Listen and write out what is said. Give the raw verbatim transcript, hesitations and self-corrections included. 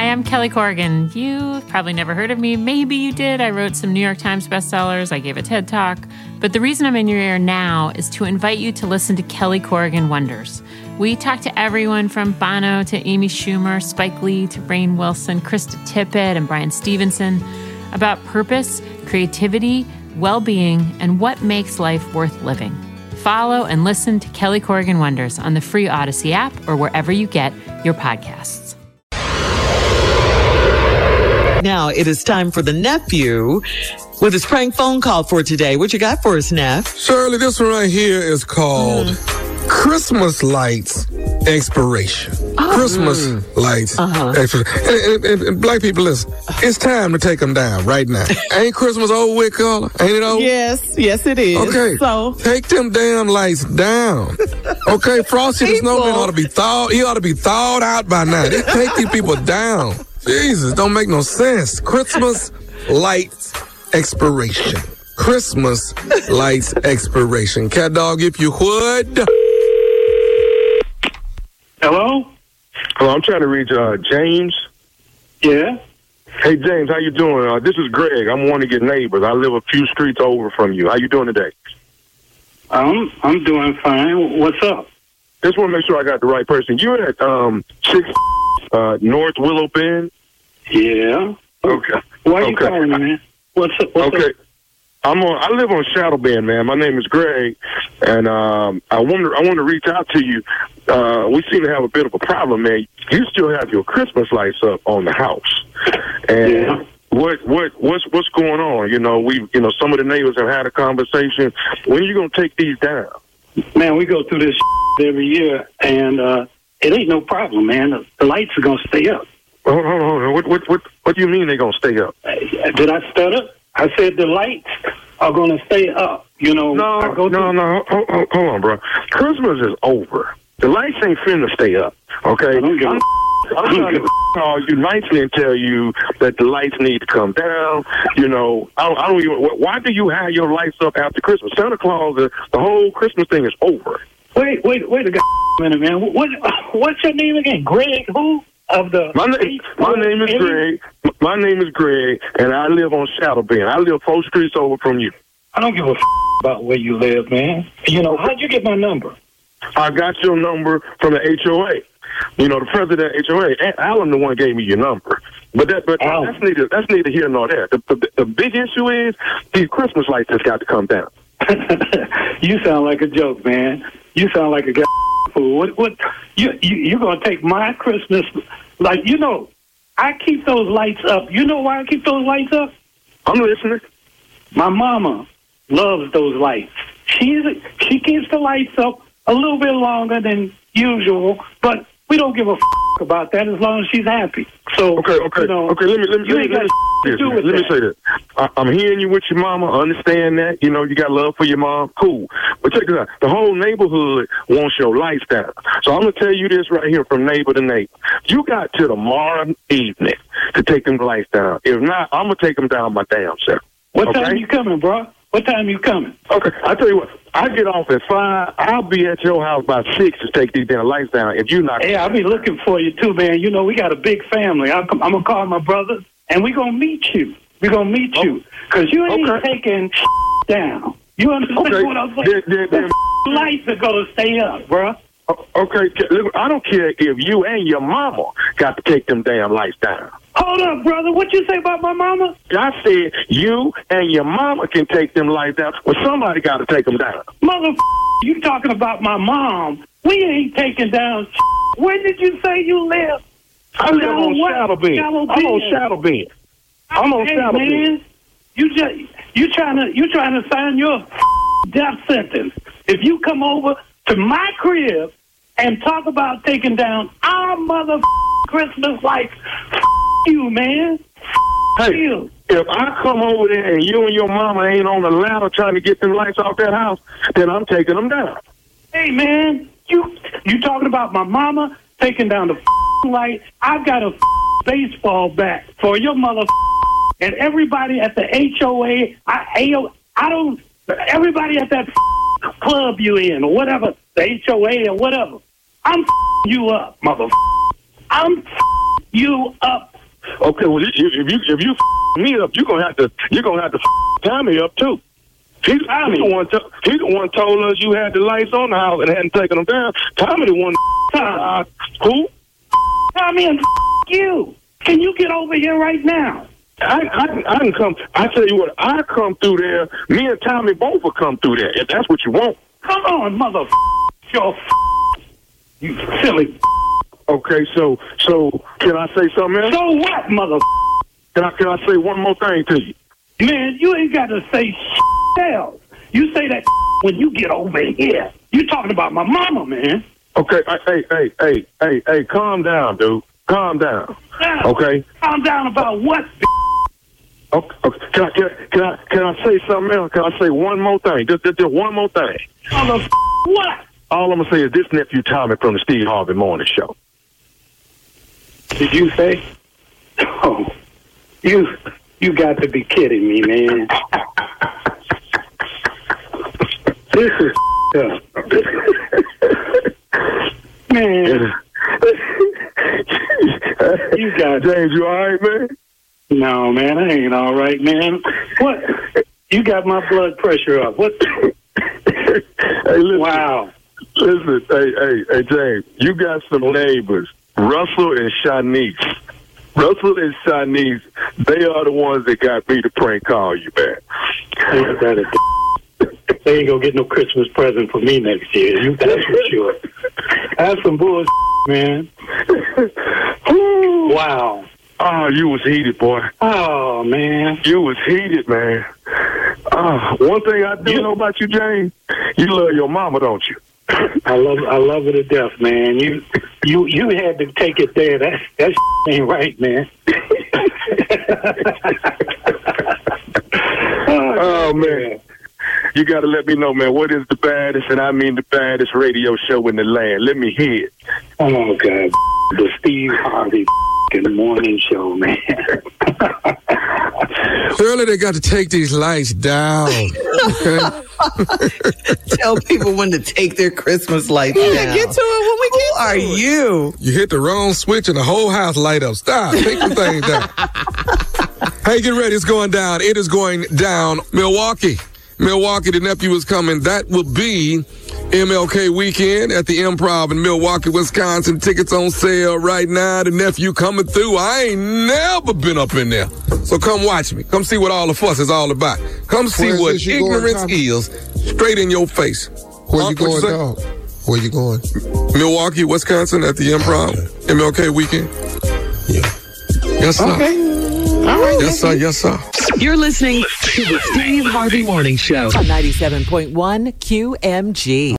Hi, I'm Kelly Corrigan. You've probably never heard of me. Maybe you did. I wrote some New York Times bestsellers. I gave a TED Talk. But the reason I'm in your ear now is to invite you to listen to Kelly Corrigan Wonders. We talk to everyone from Bono to Amy Schumer, Spike Lee to Rainn Wilson, Krista Tippett, and Brian Stevenson about purpose, creativity, well-being, and what makes life worth living. Follow and listen to Kelly Corrigan Wonders on the free Odyssey app or wherever you get your podcasts. Now it is time for the nephew with his prank phone call for today. What you got for us, Neff? Shirley, this one right here is called mm. Christmas Lights Expiration. Oh. Christmas mm. Lights uh-huh. Expiration. And, and, and black people, listen, it's time to take them down right now. Ain't Christmas over with, Carla? Ain't it over? Yes, yes it is. Okay, so take them damn lights down. Okay, Frosty the Snowman ought to be thawed. He ought to be thawed out by now. They take these people down. Jesus, don't make no sense. Christmas lights expiration. Christmas lights expiration. Cat dog, if you would. Hello? Hello, I'm trying to reach uh, James. Yeah? Hey, James, how you doing? Uh, this is Greg. I'm one of your neighbors. I live a few streets over from you. How you doing today? Um, I'm doing fine. What's up? Just want to make sure I got the right person. You're at um, six uh, North Willow Bend? Yeah. Okay. Why are you okay. calling me, man? What's up? What's okay. Up? I'm on. I live on Shadow Bend, man. My name is Greg, and um, I wonder. I want to reach out to you. Uh, we seem to have a bit of a problem, man. You still have your Christmas lights up on the house, and yeah. what what what's what's going on? You know, we you know some of the neighbors have had a conversation. When are you gonna take these down? Man, we go through this every year, and uh, it ain't no problem, man. The, the lights are gonna stay up. Hold on, hold on. What what what what do you mean they're gonna stay up? Uh, did I stutter? I said the lights are going to stay up. You know, no, I go no, to- no. Hold, hold, hold on, bro. Christmas is over. The lights ain't finna stay up. Okay. I don't give I'm, a- I'm trying to call you nicely and tell you that the lights need to come down. You know, I don't, I don't even. Why do you have your lights up after Christmas? Santa Claus, the, the whole Christmas thing is over. Wait, wait, wait a minute, man. What, what's your name again? Greg who? Of the my name, my name is Greg. My name is Greg, and I live on Shadow Bend. I live four streets over from you. I don't give a f- about where you live, man. You know, how'd you get my number? I got your number from the H O A. You know, the president of H O A, Alan, the one gave me your number. But that, but Alan. that's neither that's neither here nor there. The, the, the big issue is these Christmas lights has got to come down. You sound like a joke, man. You sound like a guy. Fool. What? What? You you you gonna take my Christmas? Like, you know, I keep those lights up. You know why I keep those lights up? I'm listening. My mama loves those lights. She's she keeps the lights up a little bit longer than usual, but we don't give a f- about that as long as she's happy. So okay, okay, you know, okay. Let me let me you let me, ain't let me, got this, to do with let me that. say this. I, I'm hearing you with your mama. Understand that. You know, you got love for your mom. Cool. But check this out. The whole neighborhood wants your lights down. So I'm gonna tell you this right here from neighbor to neighbor. You got till tomorrow evening to take them lights down. If not, I'm gonna take them down my damn self. What okay? time you coming, bro? What time you coming? Okay, I tell you what. I get off at five. I'll be at your house by six to take these damn lights down. If you not, hey, I'll be looking for you too, man. You know we got a big family. I'm, I'm gonna call my brothers, and we gonna meet you. We gonna meet oh. you because you ain't okay. taking down. You understand okay. what I'm saying? Then, then, the lights are gonna stay up, bro. Okay, I don't care if you and your mama got to take them damn lights down. Hold up, brother. What you say about my mama? I said you and your mama can take them lights down, but somebody got to take them down. Mother, you talking about my mom? We ain't taking down. Where did you say you live? I live on Shadow Bend. I'm on Shadow Bend. I'm on hey, Shadow man, Bend. You just you trying to you trying to sign your death sentence? If you come over to my crib and talk about taking down our mother Christmas lights, you, man. Hey, you. If I come over there and you and your mama ain't on the ladder trying to get them lights off that house, then I'm taking them down. Hey, man, you you talking about my mama taking down the light? I've got a baseball bat for your mother and everybody at the H O A. I, I don't. Everybody at that club you in or whatever, the H O A or whatever. I'm you up, mother. I'm you up Okay, well, if you if you f- me up, you're gonna have to you're gonna have to f- Tommy up too. He's, he's the one. T- he's the one told us you had the lights on the house and hadn't taken them down. Tommy the one. Uh, who? Tommy and f- you. Can you get over here right now? I, I I can come. I tell you what, I come through there. Me and Tommy both will come through there if that's what you want. Come on, mother. Your f- you silly. Okay, so so can I say something else? So what, mother? Can I can I say one more thing to you? Man, you ain't got to say else. You say that when you get over here. You talking about my mama, man. Okay, hey, hey, hey, hey, hey, calm down, dude. Calm down. Now, Okay. calm down about what? Okay, okay. Can I can I, can I can I say something else? Can I say one more thing? Just, just, just one more thing. Mother, what? All I'm gonna say is this nephew Tommy from the Steve Harvey Morning Show. Did you say? Oh, you you got to be kidding me, man. This is up. Man. You got James, you all right, man? No, man, I ain't all right, man. What? You got my blood pressure up. What? Hey, listen. Wow. Listen, hey, hey, hey, James, you got some neighbors, Russell and Shanice. Russell and Shanice, they are the ones that got me to prank call you, man. They ain't gonna get no Christmas present for me next year. You that's for sure. That's some bullshit, man. Wow. Oh, you was heated, boy. Oh, man. You was heated, man. Uh, one thing I do You- know about you, James, you love your mama, don't you? I love I love her to death, man. You you you had to take it there. That that ain't right, man. Oh, man. You got to let me know, man, what is the baddest, and I mean the baddest radio show in the land? Let me hear it. Oh, God. The Steve Harvey in the morning show, man. Surely they got to take these lights down. Okay. Tell people when to take their Christmas lights Yeah, down. get to it when we get Who to are it. you? You hit the wrong switch and the whole house light up. Stop. Take the thing down. Hey, get ready. It's going down. It is going down. Milwaukee. Milwaukee, the nephew is coming. That will be M L K weekend at the Improv in Milwaukee, Wisconsin. Tickets on sale right now. The nephew coming through. I ain't never been up in there. So come watch me. Come see what all the fuss is all about. Come see Where is what this you going, ignorance Tommy? is straight in your face. Where Huh? you What going, say? dog? Where you going? Milwaukee, Wisconsin at the Improv. M L K weekend. Yeah. Yes, sir. Okay. All right. Yes, sir. Yes, sir. You're listening to the Steve Harvey Morning Show On ninety-seven point one Q M G.